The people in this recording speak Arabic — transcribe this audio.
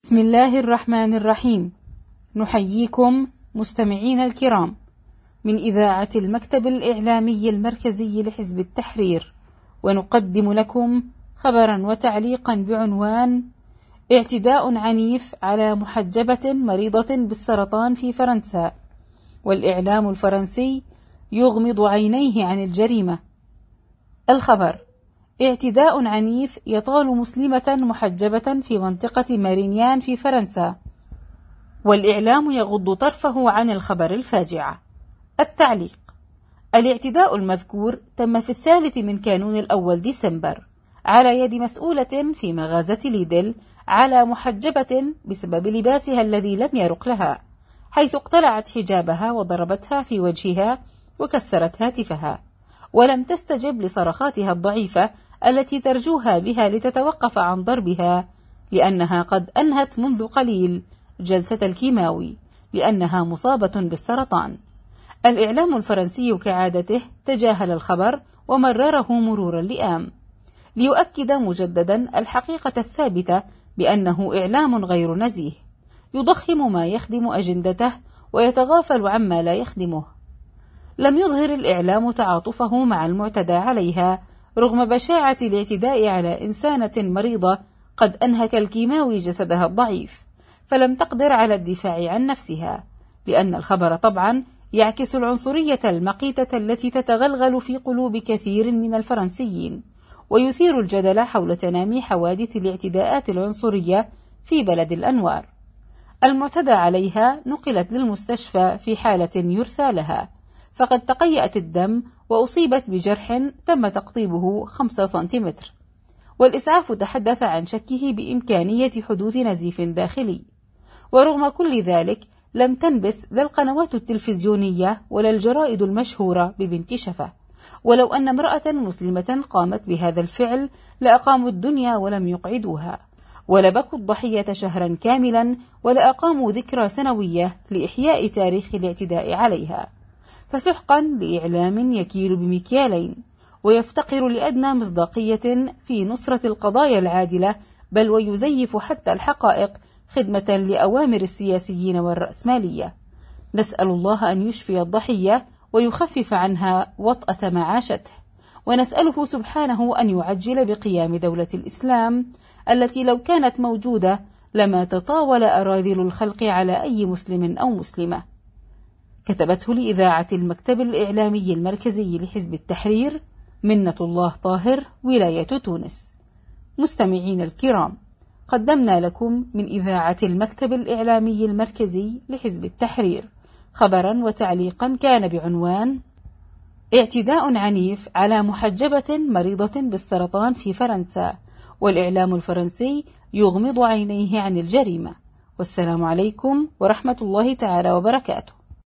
بسم الله الرحمن الرحيم. نحييكم مستمعين الكرام من إذاعة المكتب الإعلامي المركزي لحزب التحرير، ونقدم لكم خبرا وتعليقا بعنوان: اعتداء عنيف على محجبة مريضة بالسرطان في فرنسا، والإعلام الفرنسي يغمض عينيه عن الجريمة. الخبر: اعتداء عنيف يطال مسلمة محجبة في منطقة مارينيان في فرنسا، والإعلام يغض طرفه عن الخبر الفاجعة. التعليق: الاعتداء المذكور تم في 3 كانون الأول ديسمبر على يد مسؤولة في مغازة ليدل على محجبة بسبب لباسها الذي لم يرق لها، حيث اقتلعت حجابها وضربتها في وجهها وكسرت هاتفها، ولم تستجب لصرخاتها الضعيفة التي ترجوها بها لتتوقف عن ضربها، لأنها قد أنهت منذ قليل جلسة الكيماوي لأنها مصابة بالسرطان. الإعلام الفرنسي كعادته تجاهل الخبر ومرره مرور اللئام، ليؤكد مجددا الحقيقة الثابتة بأنه إعلام غير نزيه، يضخم ما يخدم أجندته ويتغافل عما لا يخدمه. لم يظهر الإعلام تعاطفه مع المعتدى عليها رغم بشاعة الاعتداء على إنسانة مريضة قد أنهك الكيماوي جسدها الضعيف، فلم تقدر على الدفاع عن نفسها، لأن الخبر طبعا يعكس العنصرية المقيتة التي تتغلغل في قلوب كثير من الفرنسيين، ويثير الجدل حول تنامي حوادث الاعتداءات العنصرية في بلد الأنوار. المعتدى عليها نقلت للمستشفى في حالة يرثى لها، فقد تقيأت الدم وأصيبت بجرح تم تقطيبه 5 سنتيمتر، والإسعاف تحدث عن شكه بإمكانية حدوث نزيف داخلي. ورغم كل ذلك لم تنبس لا القنوات التلفزيونية ولا الجرائد المشهورة ببنت شفة، ولو أن امرأة مسلمة قامت بهذا الفعل لأقاموا الدنيا ولم يقعدوها، ولبكوا الضحية شهرا كاملا، ولا أقاموا ذكرى سنوية لإحياء تاريخ الاعتداء عليها. فسحقا لإعلام يكيل بمكيالين ويفتقر لأدنى مصداقية في نصرة القضايا العادلة، بل ويزيف حتى الحقائق خدمة لأوامر السياسيين والرأسمالية. نسأل الله أن يشفي الضحية ويخفف عنها وطأة معاشته، ونسأله سبحانه أن يعجل بقيام دولة الإسلام التي لو كانت موجودة لما تطاول أراذل الخلق على أي مسلم أو مسلمة. كتبته لإذاعة المكتب الإعلامي المركزي لحزب التحرير منة الله طاهر، ولاية تونس. مستمعين الكرام، قدمنا لكم من إذاعة المكتب الإعلامي المركزي لحزب التحرير خبرا وتعليقا كان بعنوان: اعتداء عنيف على محجبة مريضة بالسرطان في فرنسا، والإعلام الفرنسي يغمض عينيه عن الجريمة. والسلام عليكم ورحمة الله تعالى وبركاته.